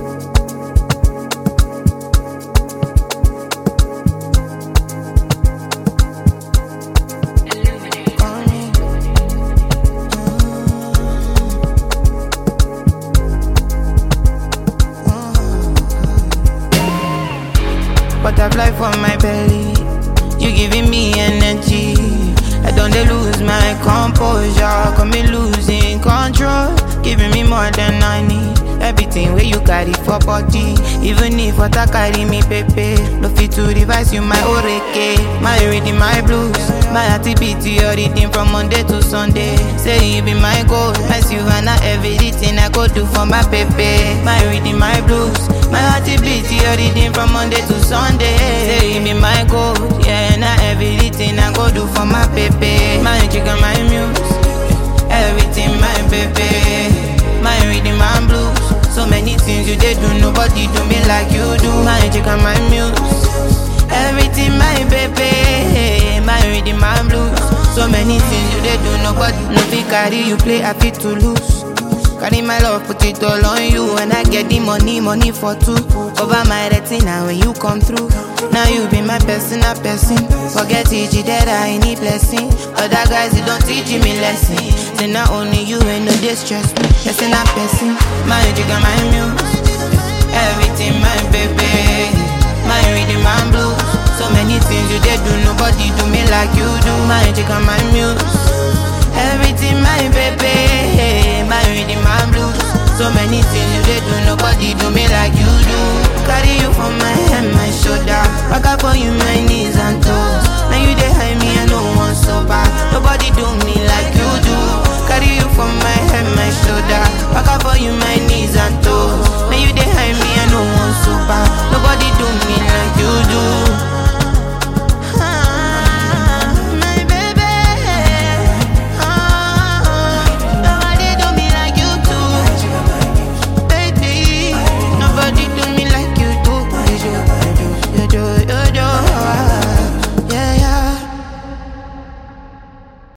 Butterfly for my belly, you giving me energy. I don't dey lose my composure, got me losing control. Giving me more than I need. Everything where you carry for body, even if water carry me pepe. No fit to revise you my oreke, my reading my blues, my activity your reading from Monday to Sunday. Say you be my goal, my Savannah, everything I go do for my pepe. My reading my blues, my activity your reading from Monday to Sunday. Say you be my goal, yeah, now everything I go do for my pepe. My chicken, my muse, everything my pepe. My reading my blues, so many things you did do, nobody do me like you do. My chicken, my muse, everything my baby. My reading my blues, so many things you did do, nobody. No fit carry you play, I fit to lose. Carry my love, put it all on you. And I get the money for two. Over my retina when you come through. Now you be my personal person. Forget it, that I need blessing. Other guys, you don't teach me lesson. Say not only you ain't no distress me. Person a person, my jigga, my muse. Everything my baby. My reading my blues. So many things you did do, nobody do me like you do. My jigga, my muse. Everything my baby. My reading my blues. So many things you did do, nobody do me like you do. Carry you from my head, my shoulder. Back up for you, my knees and toes. Now you dey hide me, I no one so bad. Nobody do me like you do. Carry you from my head, my shoulder. Back up for you, my knees and toes.